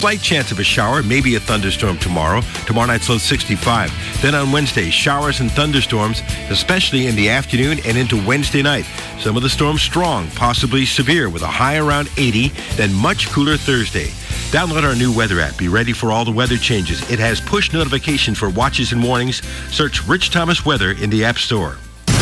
Slight chance of a shower, maybe a thunderstorm tomorrow. Tomorrow night's low 65. Then on Wednesday, showers and thunderstorms, especially in the afternoon and into Wednesday night. Some of the storms strong, possibly severe, with a high around 80, then much cooler Thursday. Download our new weather app. Be ready for all the weather changes. It has push notifications for watches and warnings. Search Rich Thomas Weather in the App Store.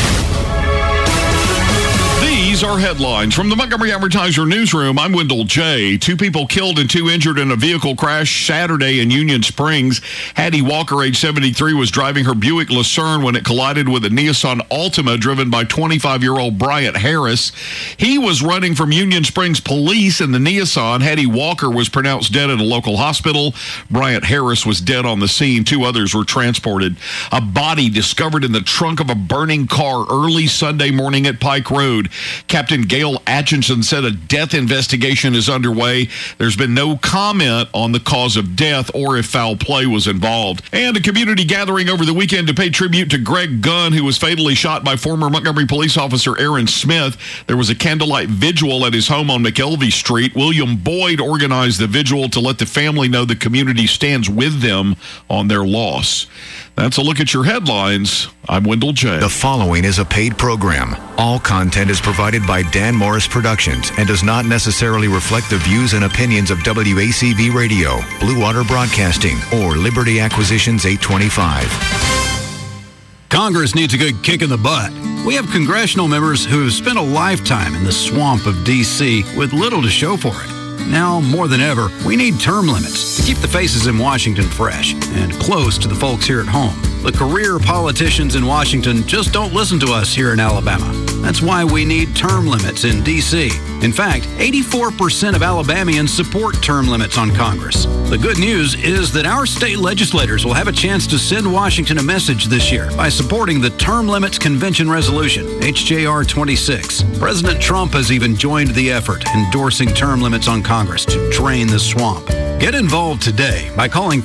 These are headlines from the Montgomery Advertiser newsroom. I'm Wendell J. 2 people killed and 2 injured in a vehicle crash Saturday in Union Springs. Hattie Walker, age 73, was driving her Buick Lucerne when it collided with a Nissan Altima driven by 25-year-old Bryant Harris. He was running from Union Springs police in the Nissan. Hattie Walker was pronounced dead at a local hospital. Bryant Harris was dead on the scene. 2 others were transported. A body discovered in the trunk of a burning car early Sunday morning at Pike Road. Captain Gail Atchison said a death investigation is underway. There's been no comment on the cause of death or if foul play was involved. And a community gathering over the weekend to pay tribute to Greg Gunn, who was fatally shot by former Montgomery police officer Aaron Smith. There was a candlelight vigil at his home on McElvey Street. William Boyd organized the vigil to let the family know the community stands with them on their loss. That's a look at your headlines. I'm Wendell J. The following is a paid program. All content is provided by Dan Morris Productions and does not necessarily reflect the views and opinions of WACV Radio, Blue Water Broadcasting, or Liberty Acquisitions 825. Congress needs a good kick in the butt. We have congressional members who have spent a lifetime in the swamp of D.C. with little to show for it. Now, more than ever, we need term limits to keep the faces in Washington fresh and close to the folks here at home. The career politicians in Washington just don't listen to us here in Alabama. That's why we need term limits in D.C. In fact, 84% of Alabamians support term limits on Congress. The good news is that our state legislators will have a chance to send Washington a message this year by supporting the Term Limits Convention Resolution, HJR 26. President Trump has even joined the effort, endorsing term limits on Congress to drain the swamp. Get involved today by calling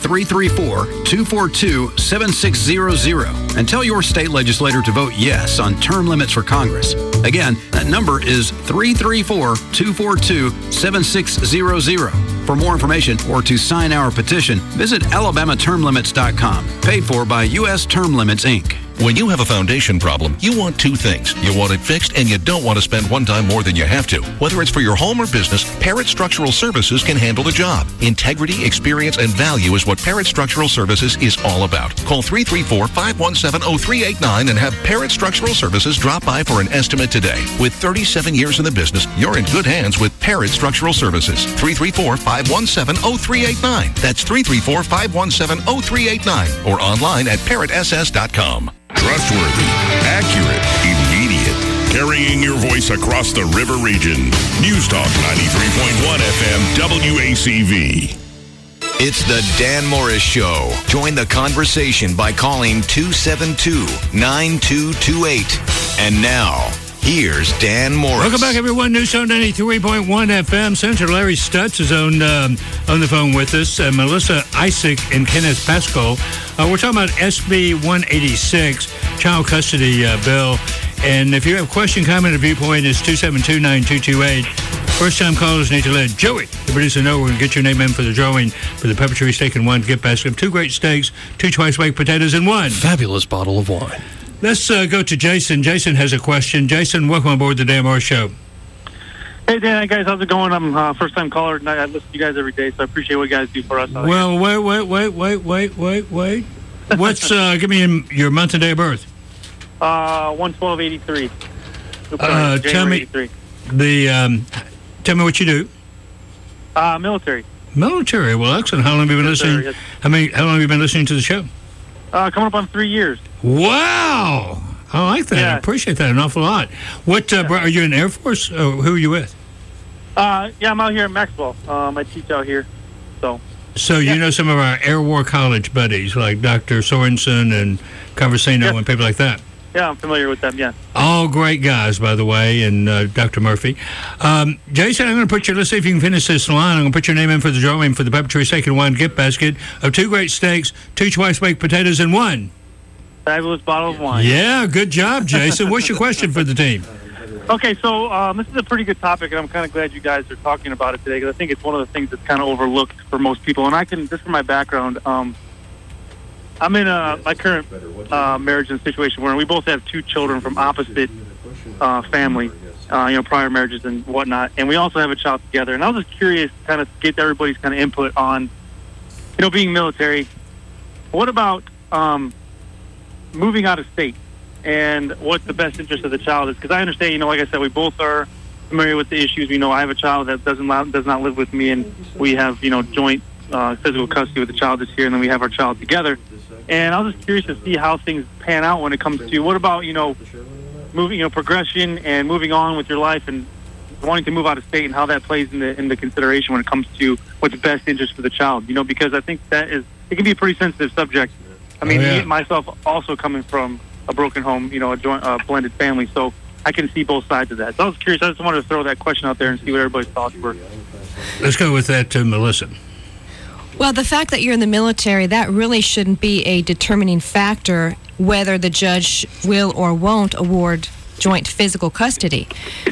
334-242-7600 and tell your state legislator to vote yes on term limits for Congress. Again, that number is 334-242-7600. For more information or to sign our petition, visit alabamatermlimits.com. Paid for by U.S. Term Limits, Inc. When you have a foundation problem, you want 2 things. You want it fixed, and you don't want to spend one time more than you have to. Whether it's for your home or business, Parrott Structural Services can handle the job. Integrity, experience, and value is what Parrott Structural Services is all about. Call 334-517-0389 and have Parrott Structural Services drop by for an estimate today. With 37 years in the business, you're in good hands with Parrott Structural Services. 334-517-0389. That's 334-517-0389 or online at parrottss.com. Trustworthy, accurate, immediate. Carrying your voice across the river region. News Talk 93.1 FM WACV. It's the Dan Morris Show. Join the conversation by calling 272-9228. And now, here's Dan Morris. Welcome back, everyone. News Talk 93.1 FM. Senator Larry Stutz is on the phone with us. Melissa Isaac and Kenneth Pascal. We're talking about SB 186, child custody bill. And if you have a question, comment, or viewpoint, it's 272-9228. First-time callers need to let Joey, the producer, know we're going to get your name in for the drawing for the Peppery Steak and 1 gift basket of 2 great steaks, 2 twice-baked potatoes, and 1 fabulous bottle of wine. Let's go to Jason. Jason has a question. Jason, welcome aboard the Dan Morris Show. Hey, Dan, guys, how's it going? I'm a first-time caller, and I listen to you guys every day, so I appreciate what you guys do for us. Well, wait. What's, give me your month and day of birth. 1/12/83. Tell me 83. Tell me what you do. Military. Military. Well, excellent. How long have you been listening? Yes. How long have you been listening to the show? Coming up on 3 years. Wow. I like that. Yeah. I appreciate that an awful lot. What are you in the Air Force? Or who are you with? Yeah, I'm out here at Maxwell. I teach out here. So you know some of our Air War College buddies, like Dr. Sorensen and Conversino and people like that? Yeah, I'm familiar with them, yeah. All great guys, by the way, and Dr. Murphy. Jason, I'm going to put let's see if you can finish this line. I'm going to put your name in for the drawing for the Peppery Steak and 1 gift basket of 2 great steaks, 2 twice-baked potatoes, and 1 fabulous bottle of wine. Yeah, good job, Jason. What's your question for the team? Okay, so this is a pretty good topic, and I'm kind of glad you guys are talking about it today, because I think it's one of the things that's kind of overlooked for most people. And just from my background, I'm in my current marriage and situation where we both have two children from opposite family, prior marriages and whatnot, and we also have a child together. And I was just curious to kind of get everybody's kind of input on, being military. What about moving out of state? And what the best interest of the child is, because I understand, like I said, we both are familiar with the issues. I have a child that does not live with me, and we have joint physical custody with the child that's here, and then we have our child together. And I was just curious to see how things pan out when it comes to what about moving, progression and moving on with your life and wanting to move out of state, and how that plays into consideration when it comes to what's best interest for the child. Because I think it can be a pretty sensitive subject. I mean, me myself also coming from a broken home, a joint, blended family, so I can see both sides of that. So I was curious. I just wanted to throw that question out there and see what everybody's thoughts were. Let's go with that to Melissa. Well, the fact that you're in the military, that really shouldn't be a determining factor whether the judge will or won't award joint physical custody.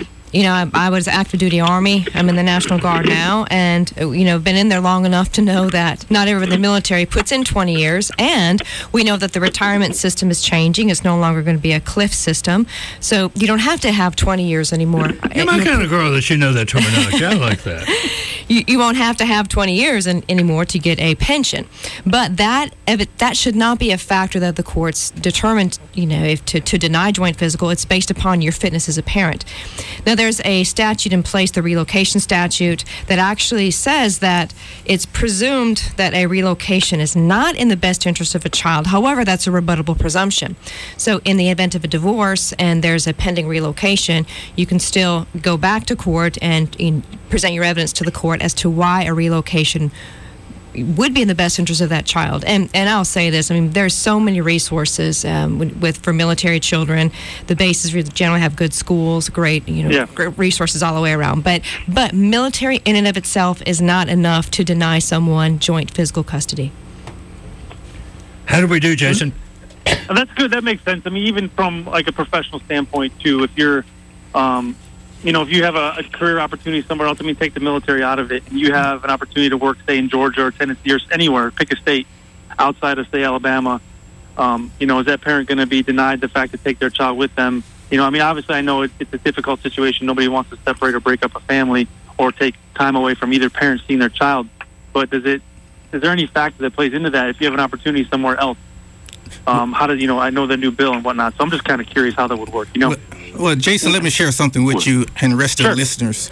I was active duty Army. I'm in the National Guard now, and been in there long enough to know that not everyone in the military puts in 20 years, and we know that the retirement system is changing. It's no longer going to be a cliff system, so you don't have to have 20 years anymore. You're my kind of girl that you know that terminology. I like that. You won't have to have 20 years anymore to get a pension, but that should not be a factor that the courts determined. If to deny joint physical, it's based upon your fitness as a parent. Now, there's a statute in place, the relocation statute, that actually says that it's presumed that a relocation is not in the best interest of a child. However, that's a rebuttable presumption. So in the event of a divorce and there's a pending relocation, you can still go back to court and present your evidence to the court as to why a relocation would be in the best interest of that child. And I'll say this, there's so many resources for military children. The bases generally have good schools, great great resources all the way around. But military in and of itself is not enough to deny someone joint physical custody. How do we do, Jason? That's good. That makes sense. Even from like a professional standpoint too, if you're if you have a career opportunity somewhere else, take the military out of it, and you have an opportunity to work, say, in Georgia or Tennessee or anywhere, pick a state outside of, say, Alabama, is that parent going to be denied the fact to take their child with them? Obviously I know it's a difficult situation. Nobody wants to separate or break up a family or take time away from either parent seeing their child. But is there any factor that plays into that if you have an opportunity somewhere else? How does, I know the new bill and whatnot, so I'm just kind of curious how that would work, Well, Jason, let me share something with you and the rest of the listeners.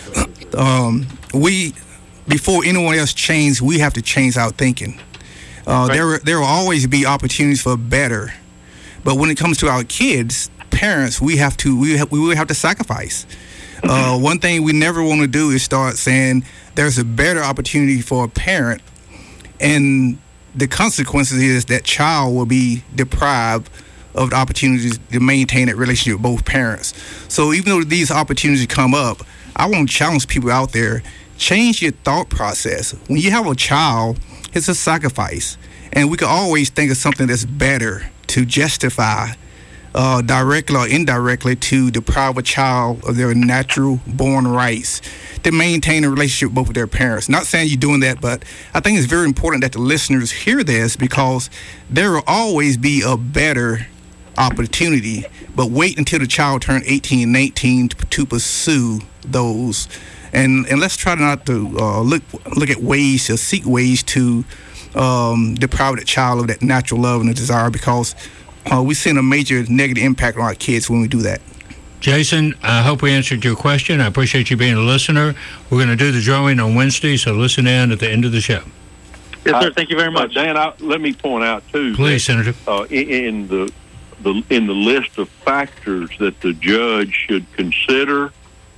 Before anyone else changes, we have to change our thinking. There will always be opportunities for better, but when it comes to our kids, parents, we will have to sacrifice. One thing we never want to do is start saying there's a better opportunity for a parent, and the consequences is that child will be deprived of the opportunities to maintain that relationship with both parents. So even though these opportunities come up, I want to challenge people out there, change your thought process. When you have a child, it's a sacrifice. And we can always think of something that's better to justify, directly or indirectly, to deprive a child of their natural born rights to maintain a relationship with both of their parents. Not saying you're doing that, but I think it's very important that the listeners hear this, because there will always be a better opportunity, but wait until the child turns 18 and 19 to pursue those. And let's try not to look at ways to seek ways to deprive the child of that natural love and the desire, because we've seen a major negative impact on our kids when we do that. Jason, I hope we answered your question. I appreciate you being a listener. We're going to do the drawing on Wednesday, so listen in at the end of the show. Yes, sir. Thank you very much. Dan, let me point out, too. Please, Senator. In the list of factors that the judge should consider,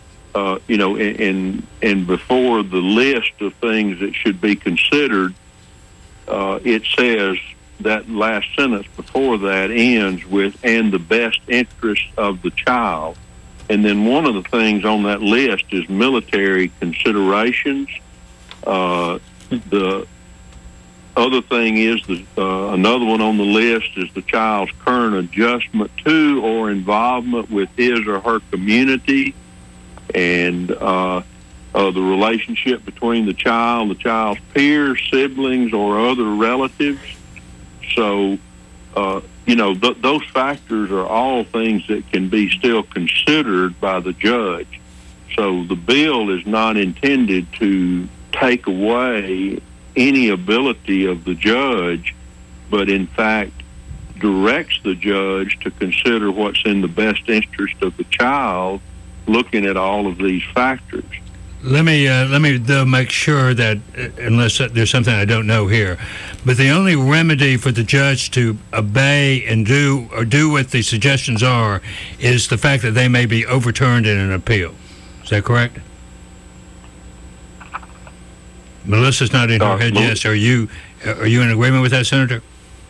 and before the list of things that should be considered, it says that last sentence before that ends with, and the best interest of the child. And then one of the things on that list is military considerations. The other thing is another one on the list is the child's current adjustment to or involvement with his or her community, and the relationship between the child's peers, siblings, or other relatives. So, those factors are all things that can be still considered by the judge. So the bill is not intended to take away any ability of the judge, but in fact directs the judge to consider what's in the best interest of the child, looking at all of these factors. Let me though make sure that, unless there's something I don't know here, but the only remedy for the judge to obey and do what the suggestions are is the fact that they may be overturned in an appeal. Is that correct? Melissa's not in her head. Yes. Are you in agreement with that, Senator?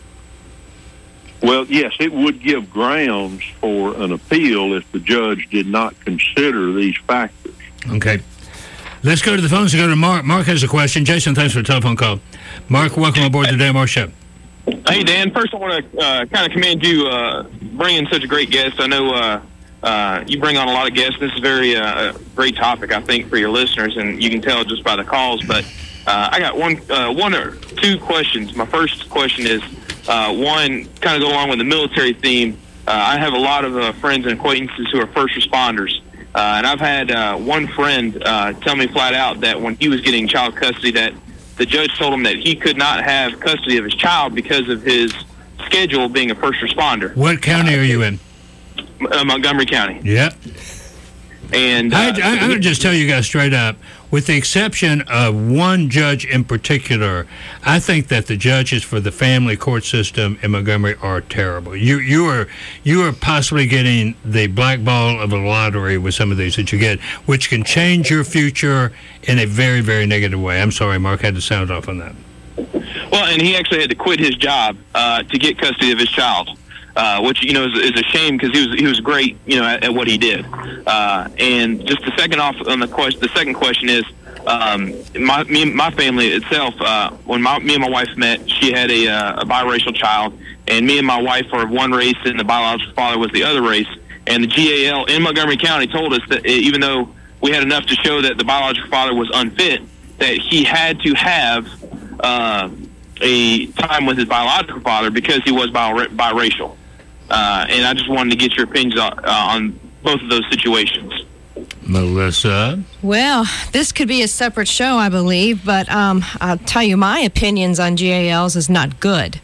Well, yes, it would give grounds for an appeal if the judge did not consider these factors. Okay. Let's go to the phones and go to Mark. Mark has a question. Jason, thanks for the telephone call. Mark, welcome aboard the Dan Morris Show. Hey, Dan. First, I want to kind of commend you bringing such a great guest. I know you bring on a lot of guests. This is a great topic, I think, for your listeners, and you can tell just by the calls. But I got one or two questions. My first question is, one, kind of go along with the military theme. I have a lot of friends and acquaintances who are first responders. And I've had one friend tell me flat out that when he was getting child custody, that the judge told him that he could not have custody of his child because of his schedule being a first responder. What county are you in? Montgomery County. Yep. And I'm going to just tell you guys straight up, with the exception of one judge in particular, I think that the judges for the family court system in Montgomery are terrible. You are possibly getting the black ball of a lottery with some of these that you get, which can change your future in a very, very negative way. I'm sorry, Mark, had to sound off on that. Well, and he actually had to quit his job to get custody of his child. Which is a shame because he was great at what he did. And just to second off on the second question is my family itself. When me and my wife met, she had a biracial child, and me and my wife are of one race, and the biological father was the other race. And the GAL in Montgomery County told us that even though we had enough to show that the biological father was unfit, that he had to have a time with his biological father because he was biracial. And I just wanted to get your opinions on both of those situations. Melissa? Well, this could be a separate show, I believe, but I'll tell you my opinions on GALs is not good.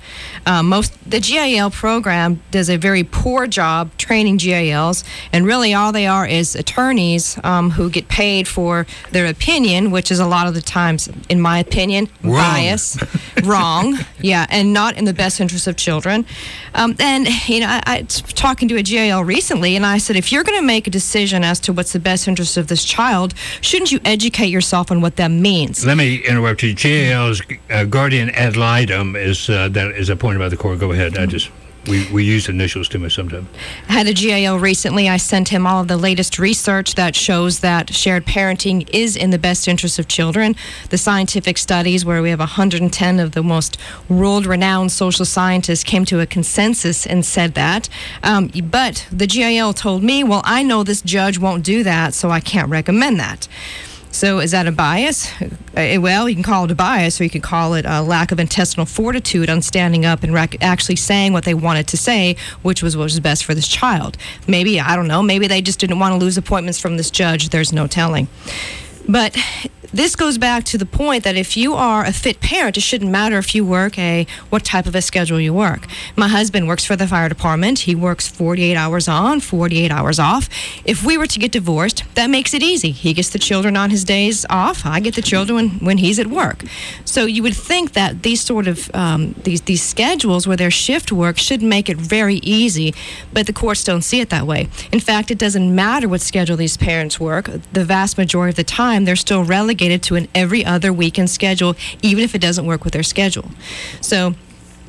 The GAL program does a very poor job training GALs, and really all they are is attorneys who get paid for their opinion, which is a lot of the times, in my opinion, bias, wrong, yeah, and not in the best interest of children. And, I was talking to a GAL recently, and I said, if you're going to make a decision as to what's the best interest of this child, shouldn't you educate yourself on what that means? Let me interrupt you. GAL's guardian ad litem that is appointed by the court. Go ahead. We use initials too much sometimes. I had a GAL recently. I sent him all of the latest research that shows that shared parenting is in the best interest of children. The scientific studies where we have 110 of the most world-renowned social scientists came to a consensus and said that. But the GAL told me, well, I know this judge won't do that, so I can't recommend that. So is that a bias? Well, you can call it a bias, or you can call it a lack of intestinal fortitude on standing up and actually saying what they wanted to say, which was what was best for this child. Maybe, I don't know, maybe they just didn't want to lose appointments from this judge. There's no telling. But this goes back to the point that if you are a fit parent, it shouldn't matter if you work what type of a schedule you work. My husband works for the fire department. He works 48 hours on, 48 hours off. If we were to get divorced, that makes it easy. He gets the children on his days off. I get the children when he's at work. So you would think that these sort of these schedules where there's shift work should make it very easy, but the courts don't see it that way. In fact, it doesn't matter what schedule these parents work. The vast majority of the time, they're still relegated to an every other weekend schedule, even if it doesn't work with their schedule. So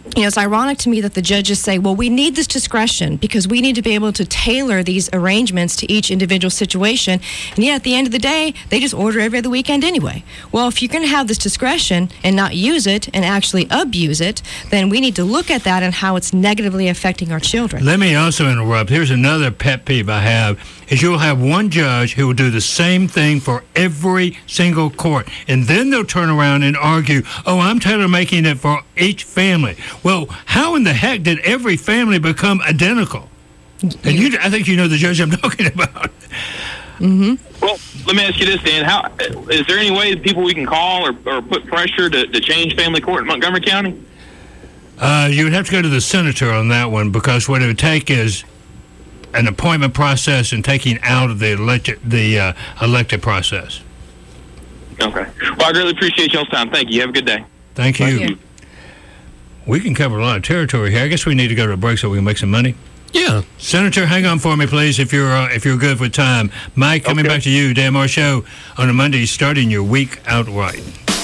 it's ironic to me that the judges say, well, we need this discretion because we need to be able to tailor these arrangements to each individual situation. And yet, at the end of the day, they just order every other weekend anyway. Well, if you're going to have this discretion and not use it and actually abuse it, then we need to look at that and how it's negatively affecting our children. Let me also interrupt. Here's another pet peeve I have, is you'll have one judge who will do the same thing for every single court. And then they'll turn around and argue, oh, I'm tailor-making it for each family. Well, how in the heck did every family become identical? And I think you know the judge I'm talking about. Mm-hmm. Well, let me ask you this, Dan. Is there any way that people we can call or put pressure to change family court in Montgomery County? You would have to go to the senator on that one, because what it would take is an appointment process and taking out of the elected process. Okay. Well, I really appreciate y'all's time. Thank you. Have a good day. Thank you. We can cover a lot of territory here. I guess we need to go to a break so we can make some money. Yeah. Senator, hang on for me, please, if you're good with time. Mike, coming back to you. Dan Morris Show on a Monday, starting your week out right.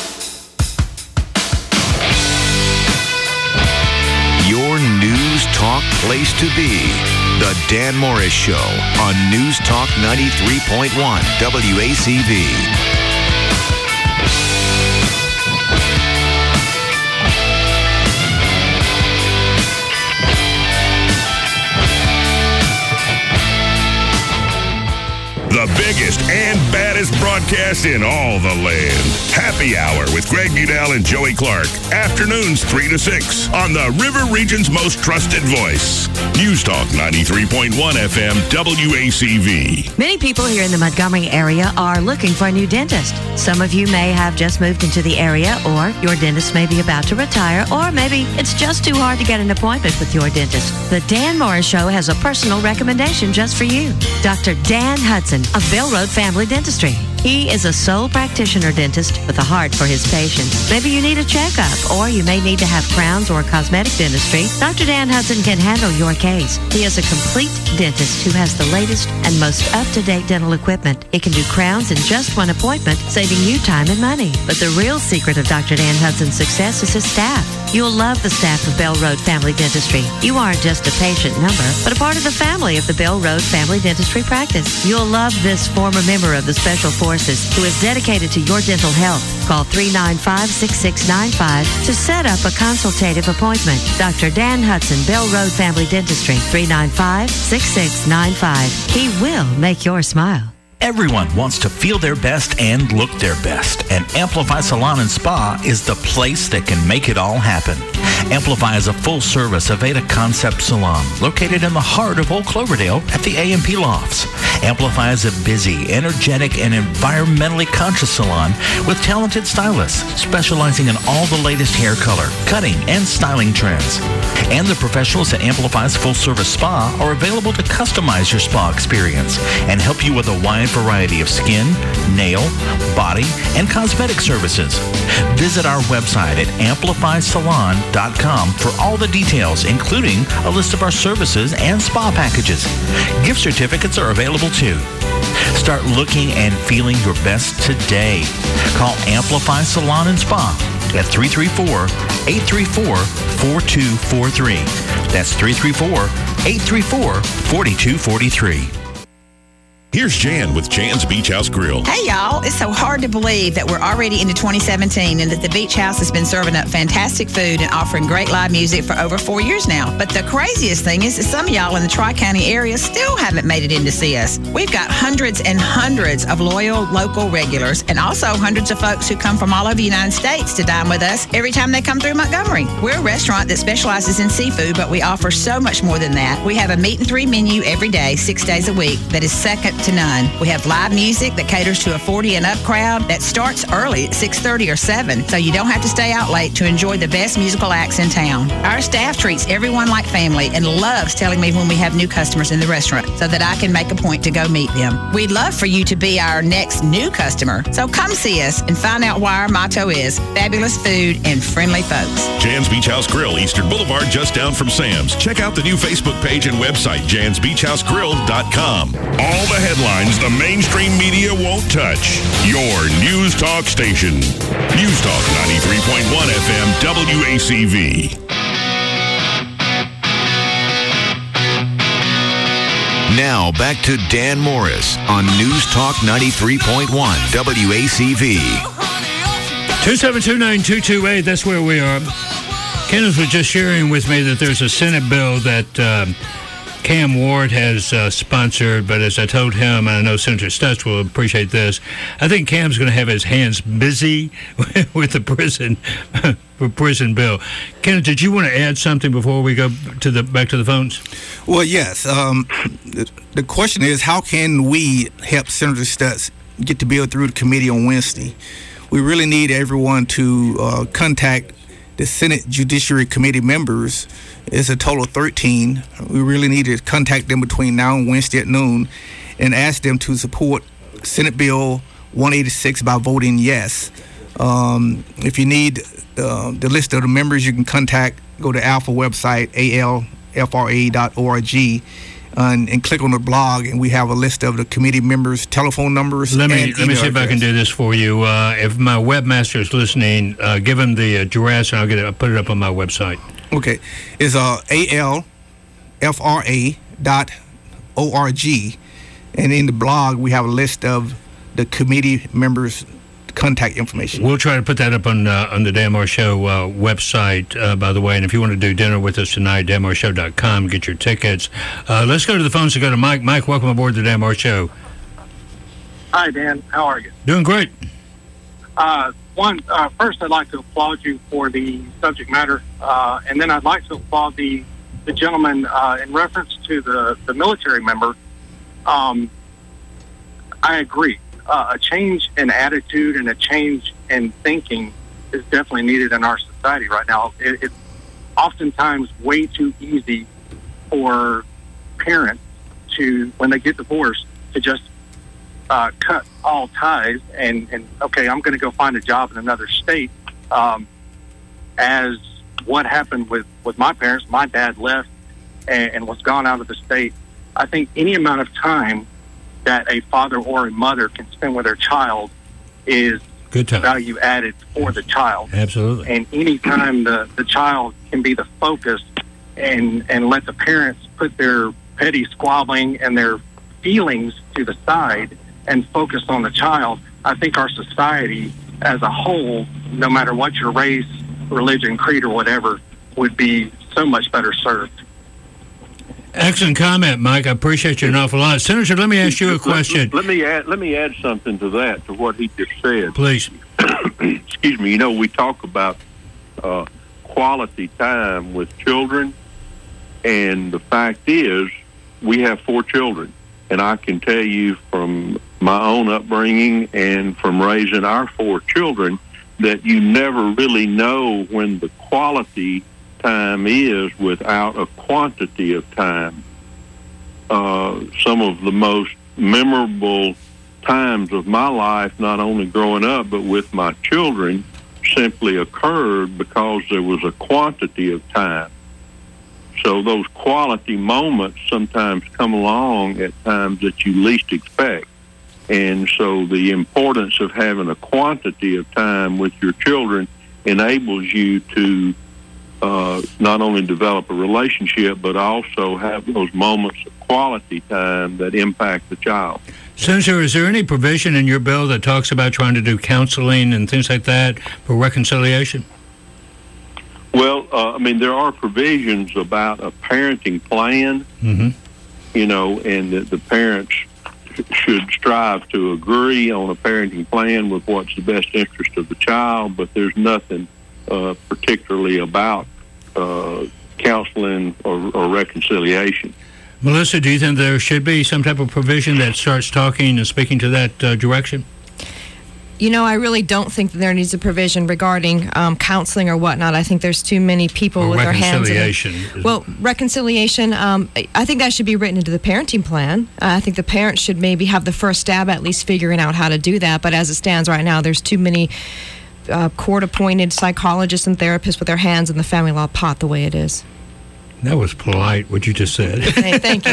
Your News Talk place to be. The Dan Morris Show on News Talk 93.1 WACV. The biggest and baddest broadcast in all the land. Happy Hour with Greg Budell and Joey Clark. Afternoons 3 to 6 on the River Region's most trusted voice. News Talk 93.1 FM WACV. Many people here in the Montgomery area are looking for a new dentist. Some of you may have just moved into the area, or your dentist may be about to retire, or maybe it's just too hard to get an appointment with your dentist. The Dan Morris Show has a personal recommendation just for you. Dr. Dan Hudson of Bell Road Family Dentistry. He is a sole practitioner dentist with a heart for his patients. Maybe you need a checkup, or you may need to have crowns or cosmetic dentistry. Dr. Dan Hudson can handle your case. He is a complete dentist who has the latest and most up-to-date dental equipment. He can do crowns in just one appointment, saving you time and money. But the real secret of Dr. Dan Hudson's success is his staff. You'll love the staff of Bell Road Family Dentistry. You aren't just a patient number, but a part of the family of the Bell Road Family Dentistry practice. You'll love this former member of the Special Forces who is dedicated to your dental health. Call 395-6695 to set up a consultative appointment. Dr. Dan Hudson, Bell Road Family Dentistry, 395-6695. He will make your smile. Everyone wants to feel their best and look their best, and Amplify Salon and Spa is the place that can make it all happen. Amplify is a full-service Aveda Concept salon located in the heart of Old Cloverdale at the A&P Lofts. Amplify is a busy, energetic, and environmentally conscious salon with talented stylists specializing in all the latest hair color, cutting, and styling trends. And the professionals at Amplify's full-service spa are available to customize your spa experience and help you with a wide variety of skin, nail, body, and cosmetic services. Visit our website at amplifysalon.com for all the details, including a list of our services and spa packages. Gift certificates are available too. Start looking and feeling your best today. Call Amplify Salon and Spa at 334-834-4243. That's 334-834-4243. Here's Jan with Jan's Beach House Grill. Hey, y'all. It's so hard to believe that we're already into 2017 and that the Beach House has been serving up fantastic food and offering great live music for over 4 years now. But the craziest thing is that some of y'all in the Tri-County area still haven't made it in to see us. We've got hundreds and hundreds of loyal local regulars and also hundreds of folks who come from all over the United States to dine with us every time they come through Montgomery. We're a restaurant that specializes in seafood, but we offer so much more than that. We have a meat and three menu every day, 6 days a week, that is second to none. We have live music that caters to a 40 and up crowd that starts early at 6:30 or 7, so you don't have to stay out late to enjoy the best musical acts in town. Our staff treats everyone like family and loves telling me when we have new customers in the restaurant so that I can make a point to go meet them. We'd love for you to be our next new customer, so come see us and find out why our motto is fabulous food and friendly folks. Jan's Beach House Grill, Eastern Boulevard, just down from Sam's. Check out the new Facebook page and website, jansbeachhousegrill.com. All the headlines the mainstream media won't touch. Your News Talk station. News Talk 93.1 FM WACV. Now, back to Dan Morris on News Talk 93.1 WACV. 2729228, that's where we are. Kenneth was just sharing with me that there's a Senate bill that Cam Ward has sponsored, but as I told him, and I know Senator Stutz will appreciate this, I think Cam's going to have his hands busy with the prison bill. Kenneth, did you want to add something before we go to back to the phones? Well, yes. The question is, how can we help Senator Stutz get the bill through the committee on Wednesday? We really need everyone to contact the Senate Judiciary Committee members. It's a total of 13. We really need to contact them between now and Wednesday at noon and ask them to support Senate Bill 186 by voting yes. If you need the list of the members, you can go to Alpha website, alfra.org, and click on the blog, and we have a list of the committee members' telephone numbers. Let me see if I can do this for you. If my webmaster is listening, give him the address, and I'll put it up on my website. Okay, it's alfra.org, and in the blog we have a list of the committee members' contact information. We'll try to put that up on the Dan Morris Show website, by the way. And if you want to do dinner with us tonight, danmorrisshow.com, get your tickets. Let's go to the phones to go to Mike. Mike, welcome aboard the Dan Morris Show. Hi, Dan. How are you? Doing great. First, I'd like to applaud you for the subject matter, and then I'd like to applaud the gentleman in reference to the military member. I agree. A change in attitude and a change in thinking is definitely needed in our society right now. It's oftentimes way too easy for parents to, when they get divorced, to just cut all ties and okay, I'm going to go find a job in another state. As what happened with my parents, my dad left and was gone out of the state. I think any amount of time that a father or a mother can spend with their child is good time, value added for the child. Absolutely. And any time the child can be the focus and let the parents put their petty squabbling and their feelings to the side and focus on the child, I think our society as a whole, no matter what your race, religion, creed, or whatever, would be so much better served. Excellent comment, Mike. I appreciate you an awful lot. Senator, let me ask you a question. Let me add something to that, to what he just said. Please. Excuse me. We talk about quality time with children, and the fact is we have 4 children, and I can tell you from my own upbringing and from raising our 4 children that you never really know when the quality time is without a quantity of time. Some of the most memorable times of my life, not only growing up but with my children, simply occurred because there was a quantity of time. So those quality moments sometimes come along at times that you least expect. And so the importance of having a quantity of time with your children enables you to not only develop a relationship, but also have those moments of quality time that impact the child. Senator, is there any provision in your bill that talks about trying to do counseling and things like that for reconciliation? Well, there are provisions about a parenting plan, and that the parents should strive to agree on a parenting plan with what's the best interest of the child, but there's nothing particularly about counseling or reconciliation. Melissa, do you think there should be some type of provision that starts talking and speaking to that direction? I really don't think that there needs a provision regarding counseling or whatnot. I think there's too many people with their hands in it. Well, reconciliation, I think that should be written into the parenting plan. I think the parents should maybe have the first stab at least figuring out how to do that. But as it stands right now, there's too many court-appointed psychologists and therapists with their hands in the family law pot the way it is. That was polite, what you just said. Hey, thank you.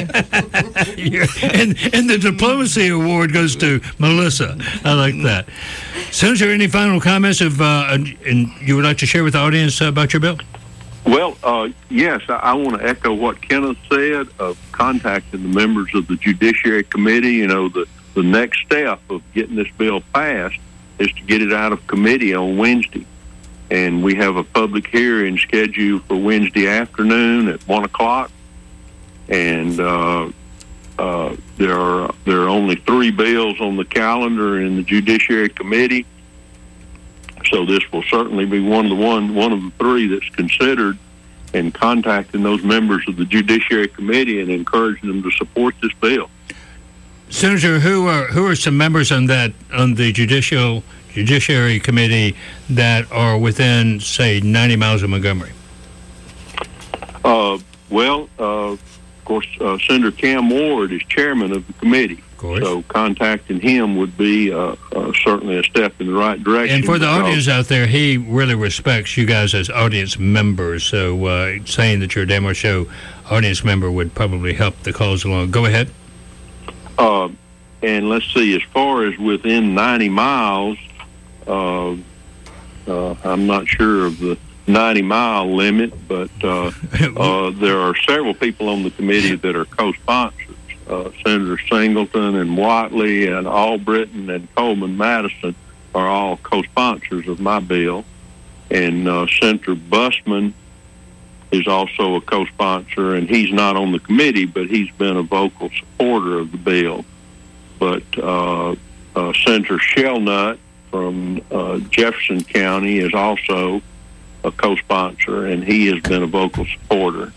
And the diplomacy award goes to Melissa. I like that. Senator, any final comments and you would like to share with the audience about your bill? Well, yes, I want to echo what Kenneth said of contacting the members of the Judiciary Committee. You know, the next step of getting this bill passed is to get it out of committee on Wednesday. And we have a public hearing scheduled for Wednesday afternoon at 1 o'clock. And there are only 3 bills on the calendar in the Judiciary Committee. So this will certainly be one of the 3 that's considered, and contacting those members of the Judiciary Committee and encouraging them to support this bill. Senator, who are some members on the Judiciary Committee that are within, say, 90 miles of Montgomery? Of course, Senator Cam Ward is chairman of the committee. Of course. So contacting him would be certainly a step in the right direction. And for the audience out there, he really respects you guys as audience members. So saying that you're a Dan Morris Show audience member would probably help the cause along. Go ahead. And let's see, as far as within 90 miles, I'm not sure of the 90-mile limit, but there are several people on the committee that are co-sponsors. Senator Singleton and Watley and Albritton and Coleman Madison are all co-sponsors of my bill. And Senator Busman is also a co-sponsor, and he's not on the committee, but he's been a vocal supporter of the bill. But Senator Shelnut from Jefferson County is also a co-sponsor, and he has been a vocal supporter.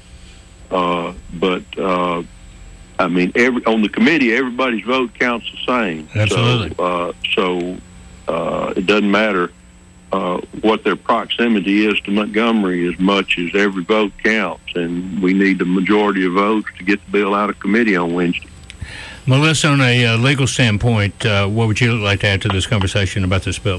I mean, on the committee, everybody's vote counts the same. Absolutely. So it doesn't matter what their proximity is to Montgomery as much as every vote counts, and we need the majority of votes to get the bill out of committee on Wednesday. Melissa, on a legal standpoint, what would you like to add to this conversation about this bill?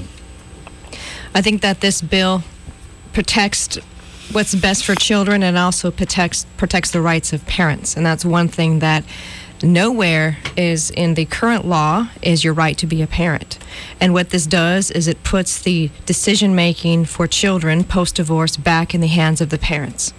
I think that this bill protects what's best for children and also protects the rights of parents. And that's one thing that nowhere is in the current law is your right to be a parent. And what this does is it puts the decision-making for children post-divorce back in the hands of the parents.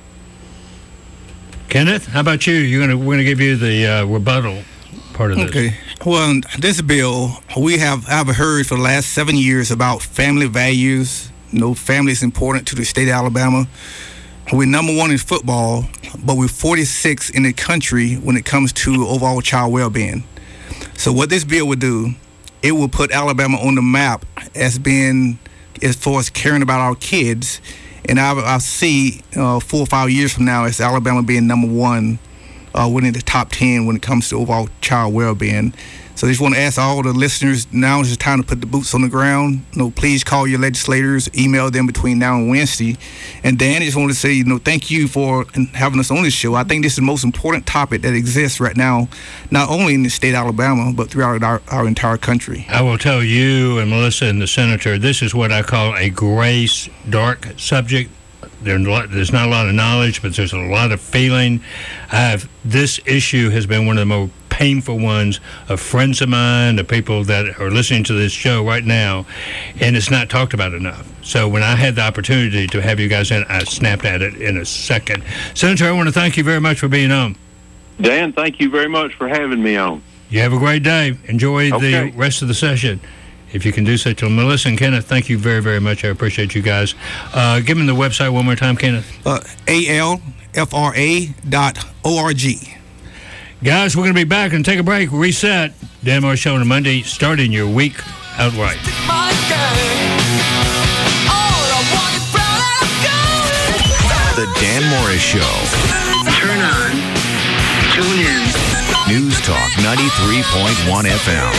Kenneth, how about you? We're going to give you the rebuttal part of this. Okay. Well, this bill, I've heard for the last 7 years about family values. You know, family is important to the state of Alabama. We're number 1 in football, but we're 46 in the country when it comes to overall child well-being. So what this bill would do, it will put Alabama on the map as far as caring about our kids. And I'll see 4 or 5 years from now as Alabama being number 1 within the top 10 when it comes to overall child well-being. So I just want to ask all the listeners, now is the time to put the boots on the ground. You know, please call your legislators, email them between now and Wednesday. And Dan, I just want to say, thank you for having us on this show. I think this is the most important topic that exists right now, not only in the state of Alabama, but throughout our entire country. I will tell you and Melissa and the senator, this is what I call a gray, dark subject. There's not a lot of knowledge, but there's a lot of feeling. This issue has been one of the more painful ones of friends of mine, the people that are listening to this show right now, and it's not talked about enough. So when I had the opportunity to have you guys in, I snapped at it in a second. Senator, I want to thank you very much for being on. Dan, thank you very much for having me on. You have a great day. Enjoy the rest of the session, if you can do so. To Melissa and Kenneth, thank you very, very much. I appreciate you guys. Give them the website one more time, Kenneth. ALFRA.org. Guys, we're going to be back and take a break, reset. Dan Morris Show on a Monday, starting your week outright. The Dan Morris Show. Turn on. Tune in. News Talk 93.1 FM.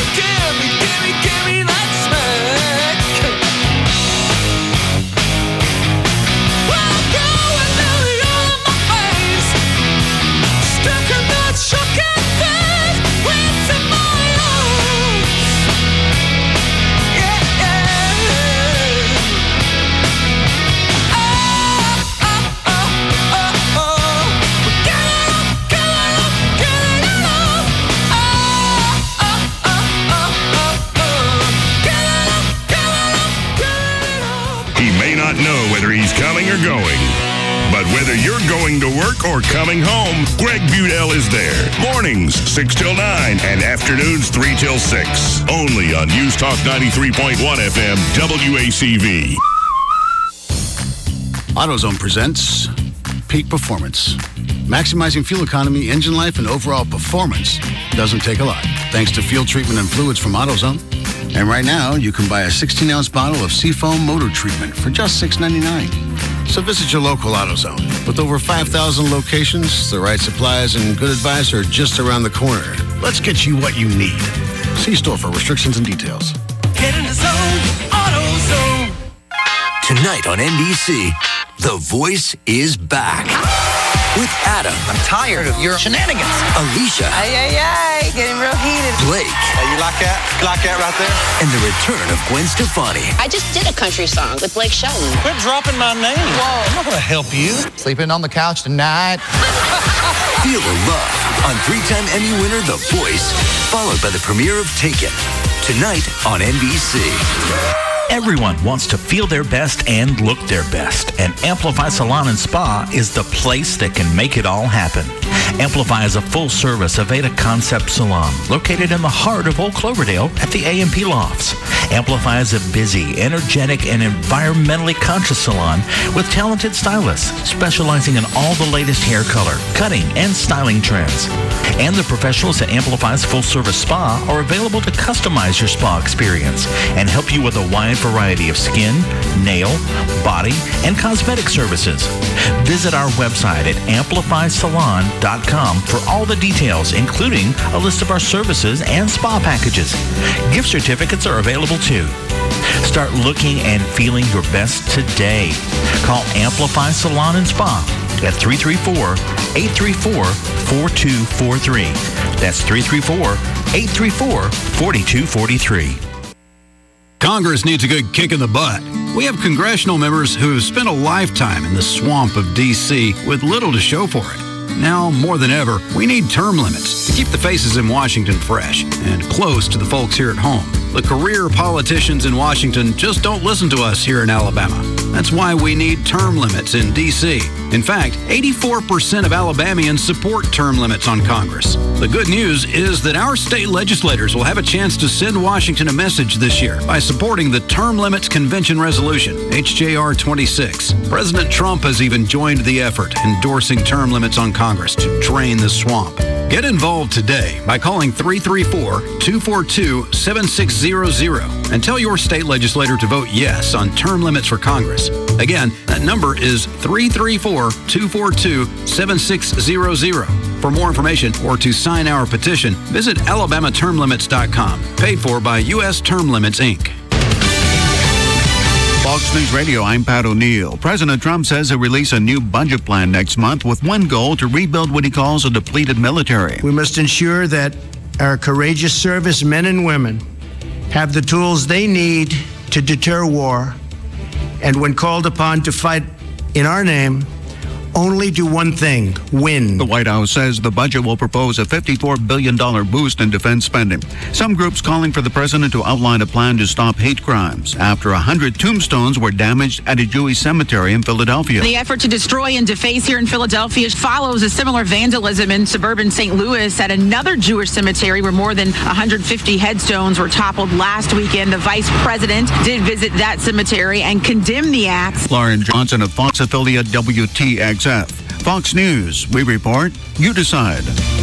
He may not know whether he's coming or going, But whether you're going to work or coming home, Greg Budell is there. Mornings, 6 till 9, and afternoons, 3 till 6. Only on News Talk 93.1 FM, WACV. AutoZone presents Peak Performance. Maximizing fuel economy, engine life, and overall performance doesn't take a lot. Thanks to fuel treatment and fluids from AutoZone. And right now, you can buy a 16-ounce bottle of Seafoam Motor Treatment for just $6.99. So visit your local AutoZone. With over 5,000 locations, the right supplies and good advice are just around the corner. Let's get you what you need. See store for restrictions and details. Get in the zone, AutoZone. Tonight on NBC, The Voice is back. With Adam. I'm tired of your shenanigans. Alicia. Ay, getting real heated. Blake. You like that? You like that right there? And the return of Gwen Stefani. I just did a country song with Blake Shelton. Quit dropping my name. Whoa. I'm not going to help you. Sleeping on the couch tonight. Feel the love on 3-time Emmy winner The Voice, followed by the premiere of Taken. Tonight on NBC. Everyone wants to feel their best and look their best, and Amplify Salon and Spa is the place that can make it all happen. Amplify is a full-service Aveda concept salon located in the heart of Old Cloverdale at the A&P Lofts. Amplify is a busy, energetic, and environmentally conscious salon with talented stylists specializing in all the latest hair color, cutting, and styling trends. And the professionals at Amplify's full-service spa are available to customize your spa experience and help you with a wide variety of skin, nail, body, and cosmetic services. Visit our website at amplifysalon.com for all the details, including a list of our services and spa packages. Gift certificates are available too. Start looking and feeling your best today. Call Amplify Salon and Spa at 334-834-4243. That's 334-834-4243. Congress needs a good kick in the butt. We have congressional members who have spent a lifetime in the swamp of D.C. with little to show for it. Now, more than ever, we need term limits to keep the faces in Washington fresh and close to the folks here at home. The career politicians in Washington just don't listen to us here in Alabama. That's why we need term limits in D.C. In fact, 84% of Alabamians support term limits on Congress. The good news is that our state legislators will have a chance to send Washington a message this year by supporting the Term Limits Convention Resolution, HJR 26. President Trump has even joined the effort, endorsing term limits on Congress to drain the swamp. Get involved today by calling 334-242-7600 and tell your state legislator to vote yes on term limits for Congress. Again, that number is 334-242-7600. For more information or to sign our petition, visit alabamatermlimits.com. Paid for by U.S. Term Limits, Inc. Fox News Radio, I'm Pat O'Neill. President Trump says he'll release a new budget plan next month with one goal: to rebuild what he calls a depleted military. We must ensure that our courageous service men and women have the tools they need to deter war, and when called upon to fight in our name, only do one thing: win. The White House says the budget will propose a $54 billion boost in defense spending. Some groups calling for the president to outline a plan to stop hate crimes after 100 tombstones were damaged at a Jewish cemetery in Philadelphia. The effort to destroy and deface here in Philadelphia follows a similar vandalism in suburban St. Louis at another Jewish cemetery where more than 150 headstones were toppled last weekend. The vice president did visit that cemetery and condemn the acts. Lauren Johnson of Fox affiliate WTXF. Fox News, we report, you decide.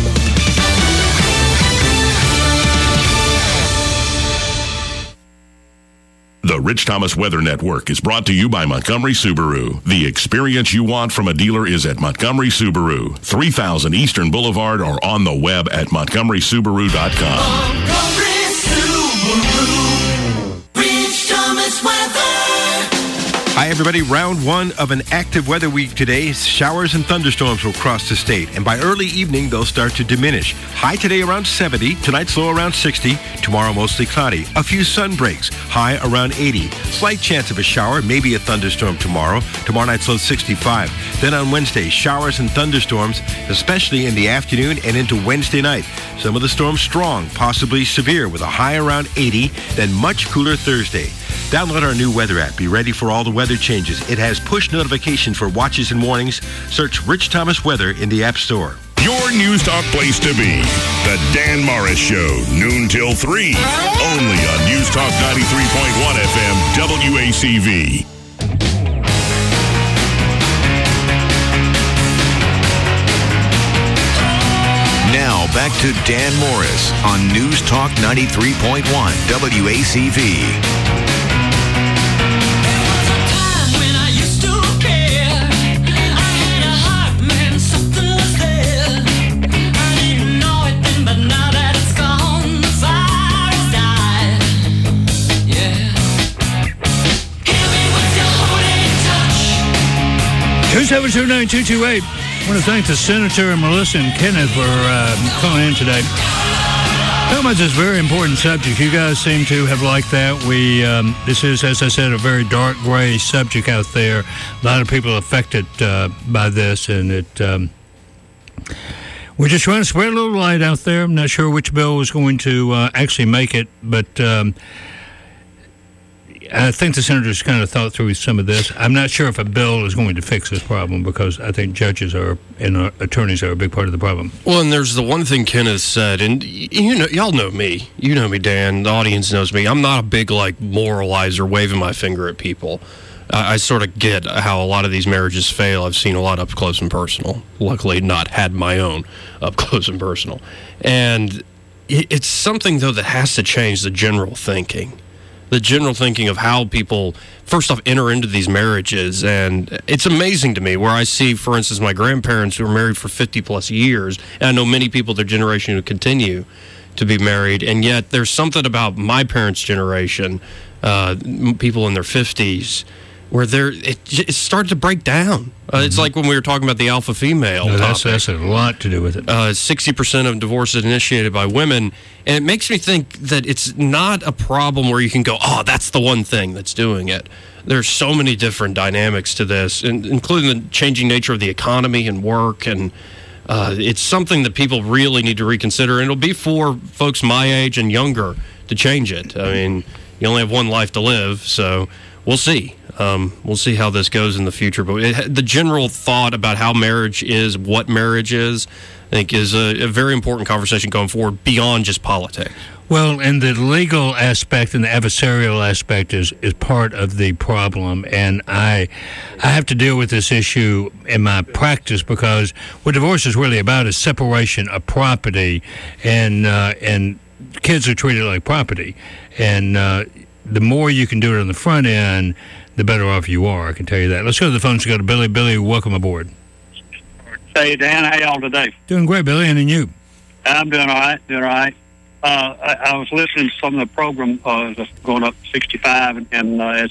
The Rich Thomas Weather Network is brought to you by Montgomery Subaru. The experience you want from a dealer is at Montgomery Subaru, 3000 Eastern Boulevard, or on the web at montgomerysubaru.com. Montgomery Subaru. Rich Thomas Weather. Hi, everybody. Round one of an active weather week today. Showers and thunderstorms will cross the state, and by early evening, they'll start to diminish. High today around 70, tonight's low around 60, tomorrow mostly cloudy. A few sun breaks, high around 80. Slight chance of a shower, maybe a thunderstorm tomorrow. Tomorrow night's low 65. Then on Wednesday, showers and thunderstorms, especially in the afternoon and into Wednesday night. Some of the storms strong, possibly severe, with a high around 80, then much cooler Thursday. Download our new weather app. Be ready for all the weather changes. It has push notification for watches and warnings. Search Rich Thomas Weather in the App Store. Your News Talk place to be. The Dan Morris Show, noon till 3. Only on News Talk 93.1 FM, WACV. Now back to Dan Morris on News Talk 93.1 WACV. Two 2729228. I want to thank the Senator and Melissa and Kenneth for calling in today. Talking about this very important subject. You guys seem to have liked that. This is, as I said, a very dark gray subject out there. A lot of people affected by this, and we're just trying to spread a little light out there. I'm not sure which bill is going to actually make it, but I think the senators kind of thought through some of this. I'm not sure if a bill is going to fix this problem, because I think judges and attorneys are a big part of the problem. Well, and there's the one thing Kenneth said, and y'all know me. You know me, Dan. The audience knows me. I'm not a big moralizer waving my finger at people. I sort of get how a lot of these marriages fail. I've seen a lot up close and personal. Luckily, not had my own up close and personal. And it's something, though, that has to change the general thinking. The general thinking of how people, first off, enter into these marriages. And it's amazing to me where I see, for instance, my grandparents who were married for 50-plus years, and I know many people of their generation who continue to be married, and yet there's something about my parents' generation, people in their 50s, where it started to break down. It's like when we were talking about the alpha female. No, that's a lot to do with it. 60% of divorces initiated by women, and it makes me think that it's not a problem where you can go, oh, that's the one thing that's doing it. There's so many different dynamics to this, including the changing nature of the economy and work, and it's something that people really need to reconsider, and it'll be for folks my age and younger to change it. I mean, you only have one life to live, so we'll see. We'll see how this goes in the future. But the general thought about how marriage is, what marriage is, I think is a very important conversation going forward beyond just politics. Well, and the legal aspect and the adversarial aspect is part of the problem. And I have to deal with this issue in my practice, because what divorce is really about is separation of property, and kids are treated like property. And the more you can do it on the front end, the better off you are, I can tell you that. Let's go to the phones. Go to Billy. Billy, welcome aboard. Hey, Dan, how y'all today? Doing great, Billy, and you? I'm doing all right. I was listening to some of the program going up to 65, and I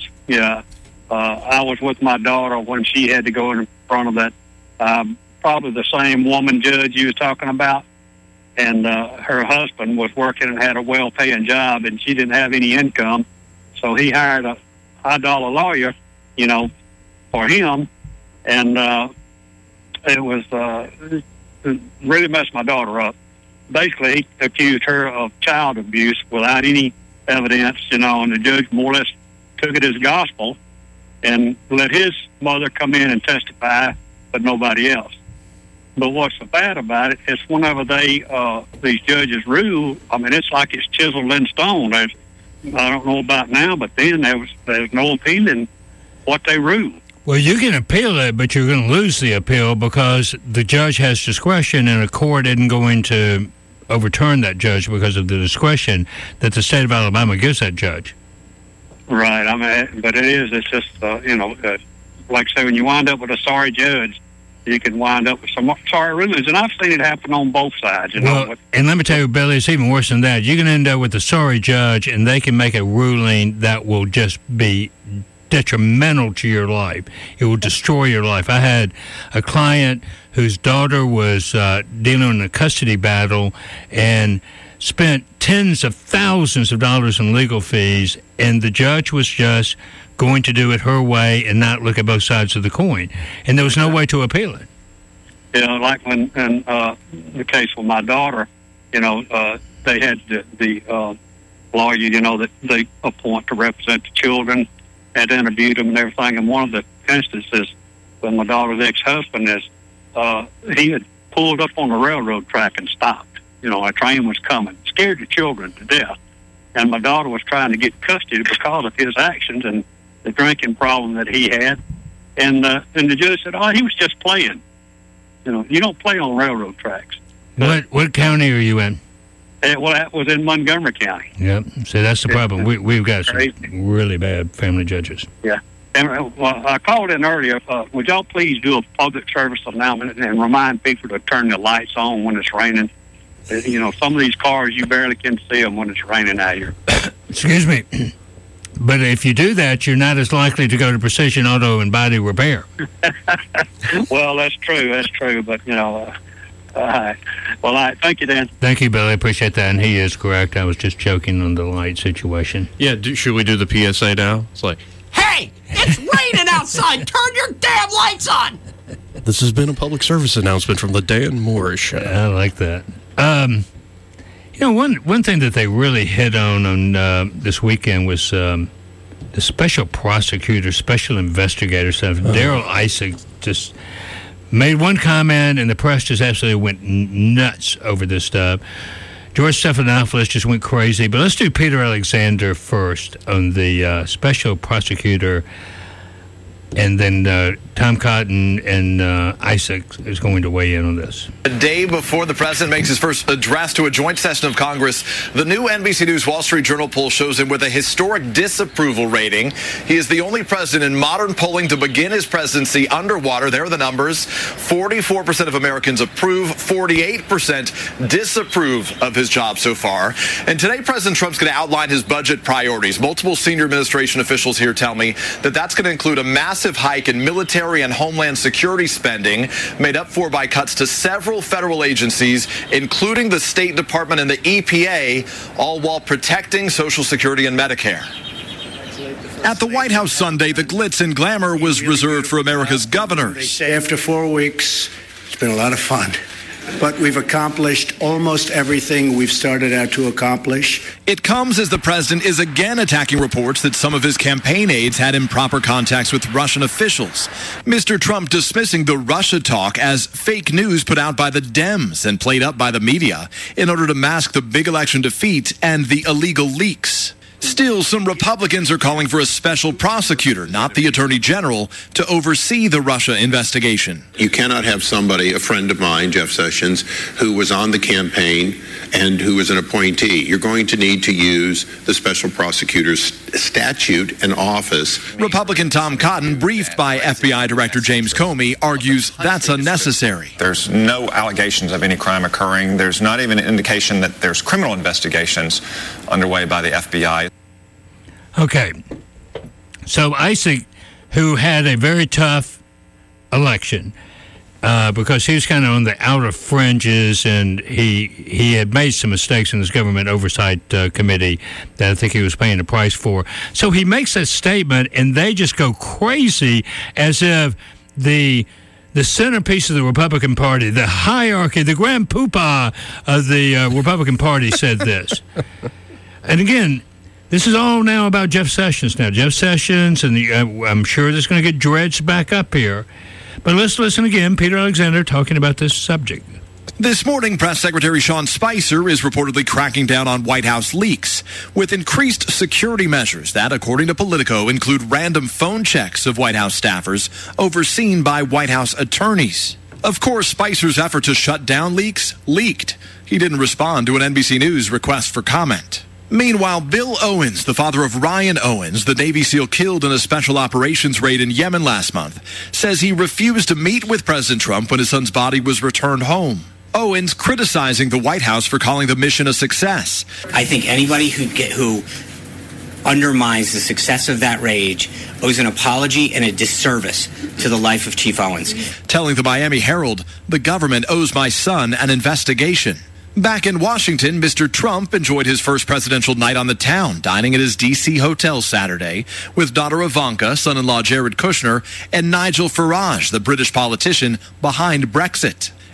was with my daughter when she had to go in front of that, probably the same woman judge you were talking about, and her husband was working and had a well-paying job, and she didn't have any income, so he hired a high-dollar lawyer, for him, and it was it really messed my daughter up. Basically, he accused her of child abuse without any evidence, and the judge more or less took it as gospel and let his mother come in and testify, but nobody else. But what's so bad about it is whenever these judges rule, I mean, it's like it's chiseled in stone. I don't know about now, but then there was no opinion what they ruled. Well, you can appeal it, but you're going to lose the appeal because the judge has discretion, and a court isn't going to overturn that judge because of the discretion that the state of Alabama gives that judge. Right. I mean, but it's just, like I say, when you wind up with a sorry judge, you can wind up with some sorry rulings. And I've seen it happen on both sides. And let me tell you, Billy, it's even worse than that. You can end up with a sorry judge, and they can make a ruling that will just be detrimental to your life. It will destroy your life. I had a client whose daughter was dealing in a custody battle and spent tens of thousands of dollars in legal fees, and the judge was just going to do it her way and not look at both sides of the coin. And there was no way to appeal it. Like when in the case with my daughter, they had the lawyers, you know, that they appoint to represent the children, had interviewed them and everything. And one of the instances with my daughter's ex-husband is he had pulled up on the railroad track and stopped. You know, a train was coming, scared the children to death. And my daughter was trying to get custody because of his actions and the drinking problem that he had. And the judge said, "Oh, he was just playing. You know, you don't play on railroad tracks." What county are you in? Well, that was in Montgomery County. Yep. So that's the problem. We've got some really bad family judges. Yeah. And I called in earlier. Would y'all please do a public service announcement and remind people to turn the lights on when it's raining? You know, some of these cars, you barely can see them when it's raining out here. Excuse me. But if you do that, you're not as likely to go to Precision Auto and Body Repair. Well, that's true. That's true. But, you know, all right. Well, all right. Thank you, Dan. Thank you, Billy. Appreciate that. And he is correct. I was just joking on the light situation. Yeah, should we do the PSA now? It's like, hey, it's raining outside. Turn your damn lights on. This has been a public service announcement from the Dan Morris Show. I like that. You know, one thing that they really hit on this weekend was the special prosecutor, special investigator stuff. Daryl Isaac just made one comment, and the press just absolutely went nuts over this stuff. George Stephanopoulos just went crazy. But let's do Peter Alexander first on the special prosecutor, and then Tom Cotton and Isaac is going to weigh in on this. A day before the president makes his first address to a joint session of Congress, the new NBC News Wall Street Journal poll shows him with a historic disapproval rating. He is the only president in modern polling to begin his presidency underwater. There are the numbers. 44% of Americans approve, 48% disapprove of his job so far. And today, President Trump's going to outline his budget priorities. Multiple senior administration officials here tell me that that's going to include a massive hike in military and homeland security spending, made up for by cuts to several federal agencies, including the State Department and the EPA, all while protecting Social Security and Medicare. At the White House Sunday, the glitz and glamour was reserved for America's governors. After 4 weeks, it's been a lot of fun. But we've accomplished almost everything we've started out to accomplish. It comes as the president is again attacking reports that some of his campaign aides had improper contacts with Russian officials. Mr. Trump dismissing the Russia talk as fake news put out by the Dems and played up by the media in order to mask the big election defeat and the illegal leaks. Still, some Republicans are calling for a special prosecutor, not the attorney general, to oversee the Russia investigation. You cannot have somebody, a friend of mine, Jeff Sessions, who was on the campaign and who is an appointee. You're going to need to use the special prosecutor's statute and office. Republican Tom Cotton, briefed by FBI Director James Comey, argues that's unnecessary. There's no allegations of any crime occurring. There's not even an indication that there's criminal investigations underway by the FBI. Okay. So Isaac, who had a very tough election, because he was kind of on the outer fringes, and he had made some mistakes in his government oversight committee that I think he was paying the price for. So he makes that statement, and they just go crazy as if the centerpiece of the Republican Party, the hierarchy, the grand poobah of the Republican Party said this. And again, this is all now about Jeff Sessions now. Jeff Sessions, and I'm sure this is going to get dredged back up here. But let's listen again. Peter Alexander talking about this subject. This morning, Press Secretary Sean Spicer is reportedly cracking down on White House leaks with increased security measures that, according to Politico, include random phone checks of White House staffers overseen by White House attorneys. Of course, Spicer's effort to shut down leaks leaked. He didn't respond to an NBC News request for comment. Meanwhile, Bill Owens, the father of Ryan Owens, the Navy SEAL killed in a special operations raid in Yemen last month, says he refused to meet with President Trump when his son's body was returned home. Owens criticizing the White House for calling the mission a success. I think anybody who undermines the success of that raid owes an apology and a disservice to the life of Chief Owens. Telling the Miami Herald, the government owes my son an investigation. Back in Washington, Mr. Trump enjoyed his first presidential night on the town, dining at his D.C. hotel Saturday with daughter Ivanka, son-in-law Jared Kushner, and Nigel Farage, the British politician behind Brexit.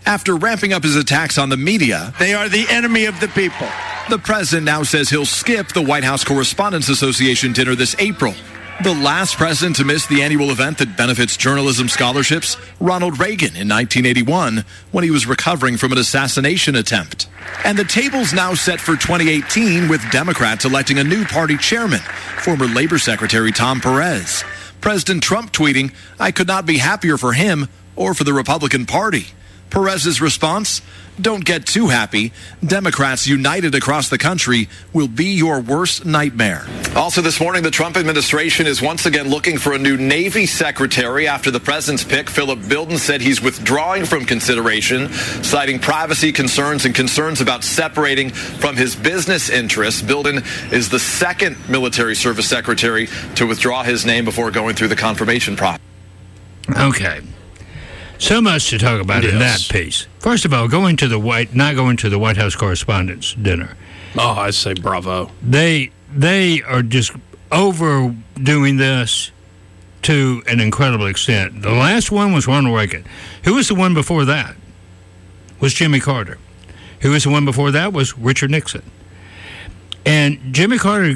After ramping up his attacks on the media, They are the enemy of the people. the president now says he'll skip the White House Correspondents Association dinner this April. The last president to miss the annual event that benefits journalism scholarships, Ronald Reagan in 1981, when he was recovering from an assassination attempt. And the table's now set for 2018 with Democrats electing a new party chairman, former Labor Secretary Tom Perez. President Trump tweeting, "I could not be happier for him or for the Republican Party." Perez's response, "Don't get too happy. Democrats united across the country will be your worst nightmare." Also this morning, the Trump administration is once again looking for a new Navy secretary after the president's pick. Philip Bilden said he's withdrawing from consideration, citing privacy concerns and concerns about separating from his business interests. Bilden is the second military service secretary to withdraw his name before going through the confirmation process. Okay. So much to talk about in that piece. First of all, not going to the White House Correspondents' Dinner. Oh, I say bravo. They are just overdoing this to an incredible extent. The last one was Ronald Reagan. Who was the one before that? Was Jimmy Carter. Who was the one before that? Was Richard Nixon. And Jimmy Carter,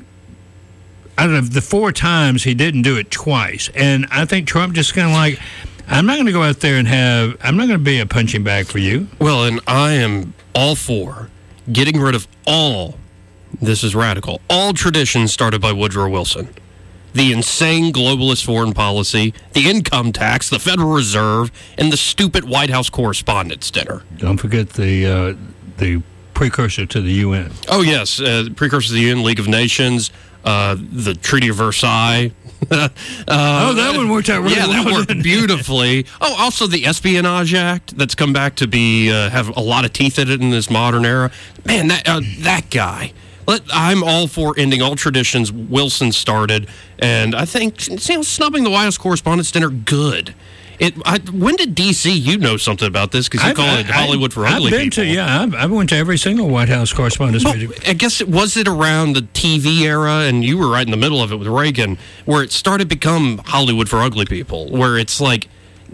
out of the 4 times, he didn't do it twice. And I think Trump just kind of like, I'm not going to go out there I'm not going to be a punching bag for you. Well, and I am all for getting rid of this is radical, all traditions started by Woodrow Wilson. The insane globalist foreign policy, the income tax, the Federal Reserve, and the stupid White House Correspondents' Dinner. Don't forget the precursor to the UN. Oh, yes, precursor to the UN, League of Nations, the Treaty of Versailles. That one worked out really well. Yeah, that worked beautifully. Oh, also the Espionage Act that's come back to be have a lot of teeth in it in this modern era. Man, that guy. I'm all for ending all traditions Wilson started, and I think snubbing the White House Correspondents' Dinner, good. When did D.C., you know something about this, because you call it Hollywood for ugly people. I went to every single White House Correspondents' meeting. I guess was it around the TV era, and you were right in the middle of it with Reagan, where it started to become Hollywood for ugly people, where it's like,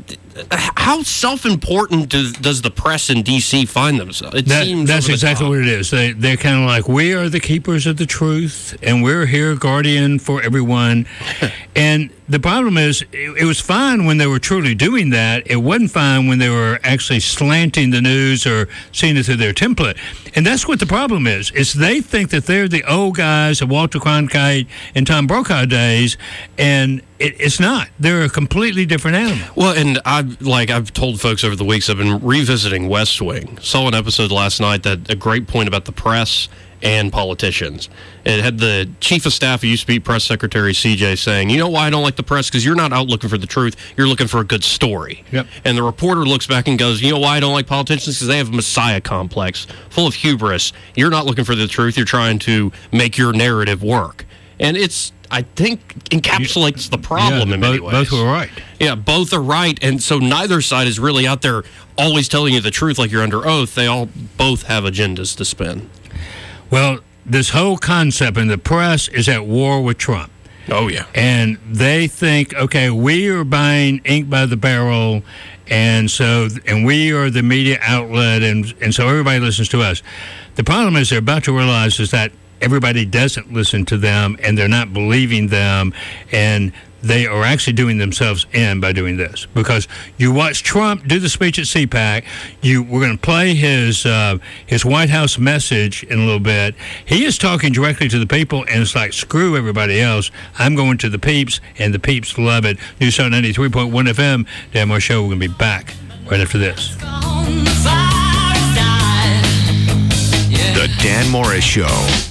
how self-important does the press in D.C. find themselves? That's exactly what it is. They're kind of like, we are the keepers of the truth, and we're here guardian for everyone. And the problem is, it was fine when they were truly doing that. It wasn't fine when they were actually slanting the news or seeing it through their template. And that's what the problem is they think that they're the old guys of Walter Cronkite and Tom Brokaw days, and it's not. They're a completely different animal. Well, and I've told folks over the weeks, I've been revisiting West Wing. Saw an episode last night that a great point about the press and politicians. It had the chief of staff who used to be press secretary, CJ, saying, you know why I don't like the press? Because you're not out looking for the truth. You're looking for a good story. Yep. And the reporter looks back and goes, you know why I don't like politicians? Because they have a messiah complex, full of hubris. You're not looking for the truth. You're trying to make your narrative work. And I think, encapsulates the problem in many ways. Both are right. Yeah, both are right. And so neither side is really out there always telling you the truth like you're under oath. They both have agendas to spin. Well, this whole concept in the press is at war with Trump. Oh, yeah. And they think, okay, we are buying ink by the barrel, and we are the media outlet, and so everybody listens to us. The problem is they're about to realize is that everybody doesn't listen to them, and they're not believing them, and they are actually doing themselves in by doing this. Because you watch Trump do the speech at CPAC, we're going to play his White House message in a little bit. He is talking directly to the people, and it's like, screw everybody else. I'm going to the peeps, and the peeps love it. News Talk 93.1 FM. Dan Moore Show. We're going to be back right after this. The Dan Morris Show.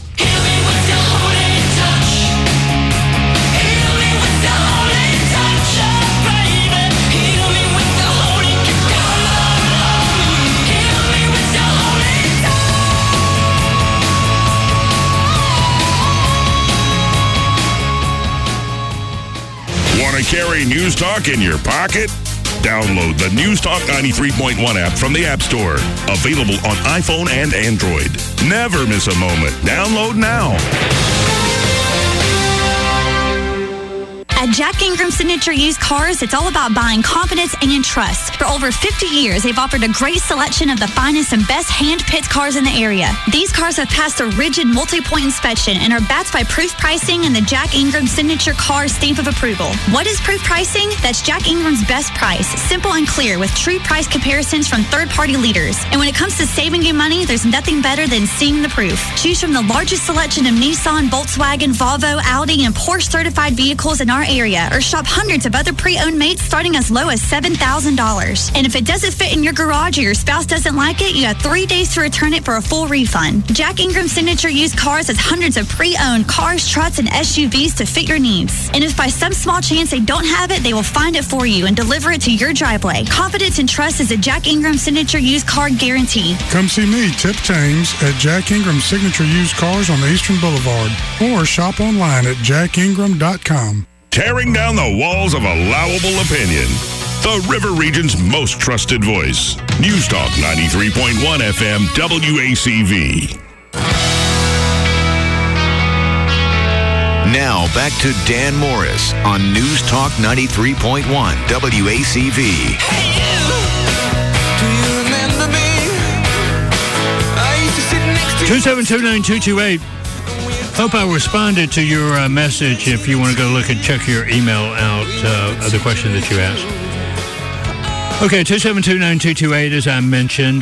Want to carry News Talk in your pocket? Download the News Talk 93.1 app from the App Store. Available on iPhone and Android. Never miss a moment. Download now. At Jack Ingram Signature Used Cars, it's all about buying confidence and trust. For over 50 years, they've offered a great selection of the finest and best hand-picked cars in the area. These cars have passed a rigid multi-point inspection and are backed by proof pricing and the Jack Ingram Signature Car stamp of approval. What is proof pricing? That's Jack Ingram's best price, simple and clear with true price comparisons from third-party leaders. And when it comes to saving you money, there's nothing better than seeing the proof. Choose from the largest selection of Nissan, Volkswagen, Volvo, Audi, and Porsche certified vehicles in our area, or shop hundreds of other pre-owned mates starting as low as $7,000. And if it doesn't fit in your garage or your spouse doesn't like it, you have 3 days to return it for a full refund. Jack Ingram Signature Used Cars has hundreds of pre-owned cars, trucks, and SUVs to fit your needs. And if by some small chance they don't have it, they will find it for you and deliver it to your driveway. Confidence and trust is a Jack Ingram Signature Used Car guarantee. Come see me, Tip James, at Jack Ingram Signature Used Cars on the Eastern Boulevard, or shop online at jackingram.com. Tearing down the walls of allowable opinion. The River Region's most trusted voice. News Talk 93.1 FM WACV. Now back to Dan Morris on News Talk 93.1 WACV. Hey you, do you remember me? I used to sit next to 2729228. Hope I responded to your message. If you want to go look and check your email out of the question that you asked. Okay, 2729228, as I mentioned.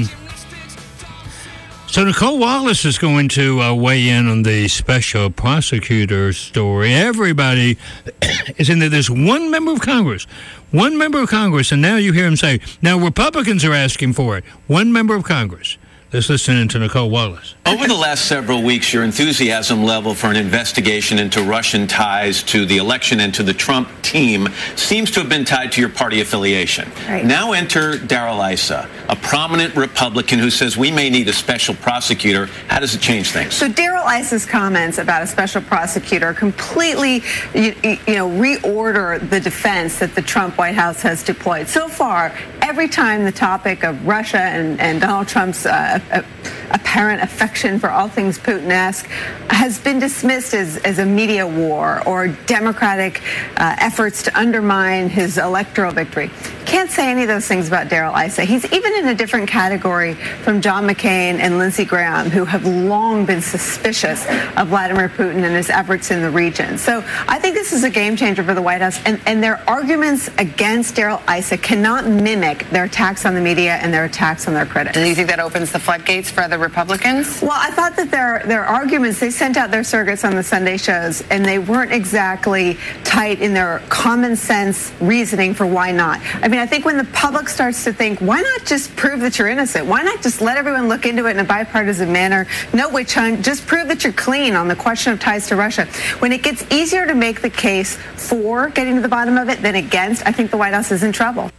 So Nicole Wallace is going to weigh in on the special prosecutor story. Everybody is in there. There's one member of Congress, and now you hear him say, now Republicans are asking for it. One member of Congress. Let's listen to Nicole Wallace. Over the last several weeks, your enthusiasm level for an investigation into Russian ties to the election and to the Trump team seems to have been tied to your party affiliation. Right. Now enter Darrell Issa, a prominent Republican who says we may need a special prosecutor. How does it change things? So Darrell Issa's comments about a special prosecutor completely, reorder the defense that the Trump White House has deployed. So far, every time the topic of Russia and Donald Trump's apparent affection for all things Putin-esque has been dismissed as a media war or Democratic efforts to undermine his electoral victory. Can't say any of those things about Darrell Issa. He's even in a different category from John McCain and Lindsey Graham, who have long been suspicious of Vladimir Putin and his efforts in the region. So I think this is a game changer for the White House, and their arguments against Darrell Issa cannot mimic their attacks on the media and their attacks on their critics. Do you think that opens the floodgates for other Republicans? Well, I thought that their arguments, they sent out their surrogates on the Sunday shows, and they weren't exactly tight in their common sense reasoning for why not. I mean, I think when the public starts to think, why not just prove that you're innocent? Why not just let everyone look into it in a bipartisan manner? No witch hunt. Just prove that you're clean on the question of ties to Russia. When it gets easier to make the case for getting to the bottom of it than against, I think the White House is in trouble.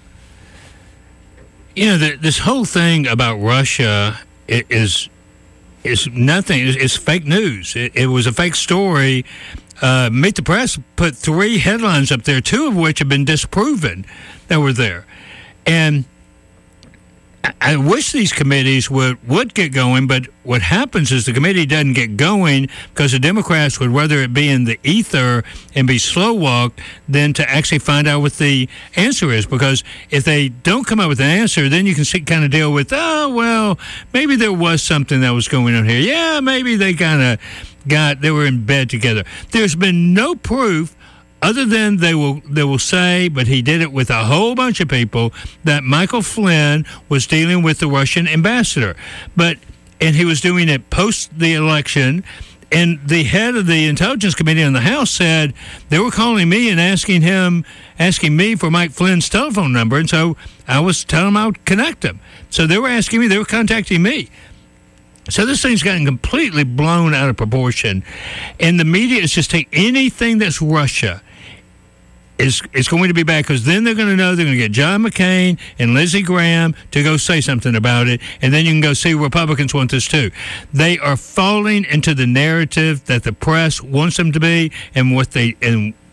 This whole thing about Russia is nothing. It's fake news. It was a fake story. Meet the Press put 3 headlines up there, 2 of which have been disproven that were there. And I wish these committees would get going, but what happens is the committee doesn't get going because the Democrats would rather it be in the ether and be slow-walked than to actually find out what the answer is. Because if they don't come up with an answer, then you can kind of deal with, maybe there was something that was going on here. Yeah, maybe they they were in bed together. There's been no proof other than they will say, but he did it with a whole bunch of people, that Michael Flynn was dealing with the Russian ambassador. And he was doing it post the election. And the head of the Intelligence Committee in the House said they were calling me and asking me for Mike Flynn's telephone number. And so I was telling them I would connect them. So they were asking me, they were contacting me. So this thing's gotten completely blown out of proportion. And the media is just taking anything that's Russia is going to be bad, because then they're going to know they're going to get John McCain and Lindsey Graham to go say something about it, and then you can go see Republicans want this too. They are falling into the narrative that the press wants them to be, and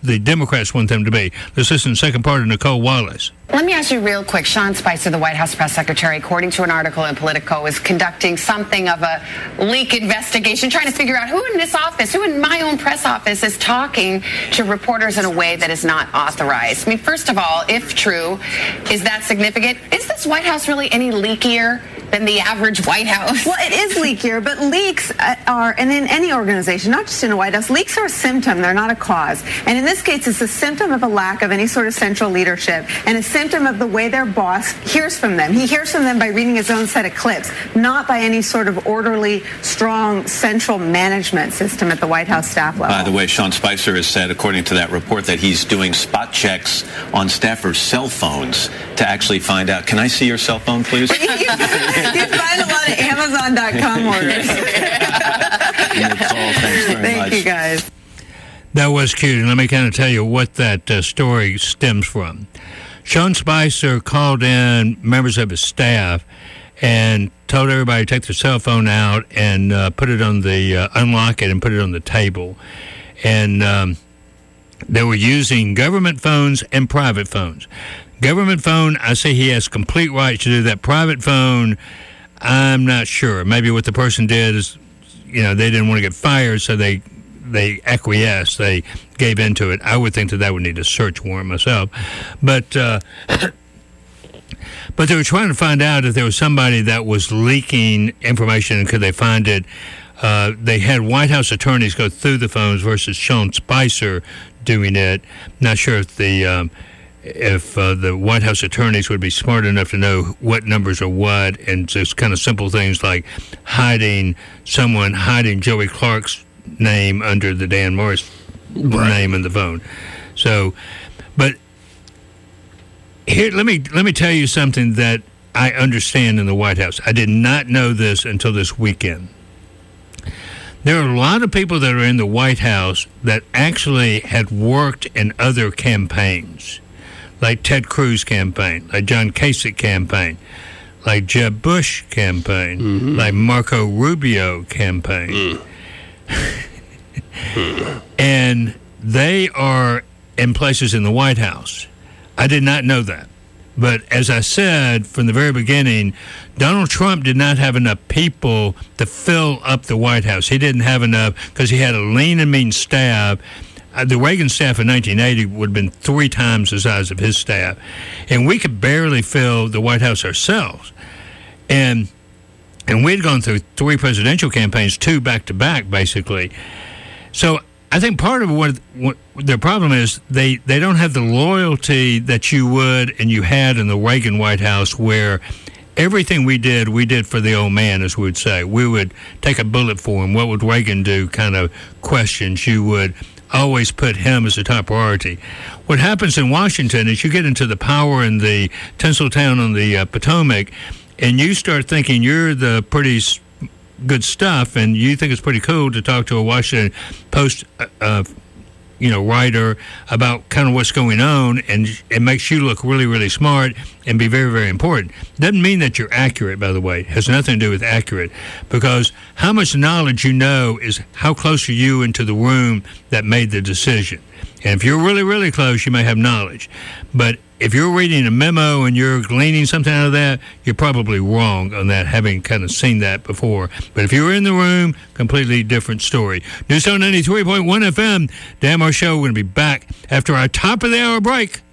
the Democrats want them to be. Let's listen to the second part of Nicole Wallace. Let me ask you real quick. Sean Spicer, the White House press secretary, according to an article in Politico, is conducting something of a leak investigation, trying to figure out who in this office, who in my own press office is talking to reporters in a way that is not authorized. I mean, first of all, if true, is that significant? Is this White House really any leakier than the average White House? Well, it is leakier, but leaks are, and in any organization, not just in the White House, leaks are a symptom. They're not a cause. And in this case, it's a symptom of a lack of any sort of central leadership and a symptom of the way their boss hears from them. He hears from them by reading his own set of clips, not by any sort of orderly, strong, central management system at the White House staff level. By the way, Sean Spicer has said, according to that report, that he's doing spot checks on staffers' cell phones to actually find out, can I see your cell phone, please? You find a lot of Amazon.com orders. Nicole, thanks very much. Thank you, guys. That was cute, and let me kind of tell you what that story stems from. Sean Spicer called in members of his staff and told everybody to take their cell phone out and put it on the unlock it and put it on the table. And they were using government phones and private phones. Government phone, I say he has complete rights to do that. Private phone, I'm not sure. Maybe what the person did is, they didn't want to get fired, so they acquiesced. They gave into it. I would think that would need a search warrant myself. But but they were trying to find out if there was somebody that was leaking information and could they find it. They had White House attorneys go through the phones versus Sean Spicer doing it. Not sure if the White House attorneys would be smart enough to know what numbers are what, and just kind of simple things like hiding Joey Clark's name under the Dan Morris name in the phone. So, but here, let me tell you something that I understand in the White House. I did not know this until this weekend. There are a lot of people that are in the White House that actually had worked in other campaigns, like Ted Cruz campaign, like John Kasich campaign, like Jeb Bush campaign, like Marco Rubio campaign. And they are in places in the White House. I did not know that. But as I said from the very beginning, Donald Trump did not have enough people to fill up the White House. He didn't have enough because he had a lean and mean staff. The Reagan staff in 1980 would have been 3 times the size of his staff. And we could barely fill the White House ourselves. And we'd gone through 3 presidential campaigns, 2 back-to-back, basically. So I think part of what their problem is, they don't have the loyalty that you would and you had in the Reagan White House, where everything we did for the old man, as we would say. We would take a bullet for him. What would Reagan do kind of questions. You would always put him as a top priority. What happens in Washington is you get into the power in the Tinseltown on the Potomac, and you start thinking you're the pretty good stuff, and you think it's pretty cool to talk to a Washington Post writer about kind of what's going on, and it makes you look really, really smart and be very, very important. Doesn't mean that you're accurate, by the way. It has nothing to do with accurate, because how much knowledge you know is how close are you into the room that made the decision. And if you're really, really close, you may have knowledge. But if you're reading a memo and you're gleaning something out of that, you're probably wrong on that, having kind of seen that before. But if you're in the room, completely different story. Newstone 93.1 FM, Dan Morris Show. We're going to be back after our top of the hour break.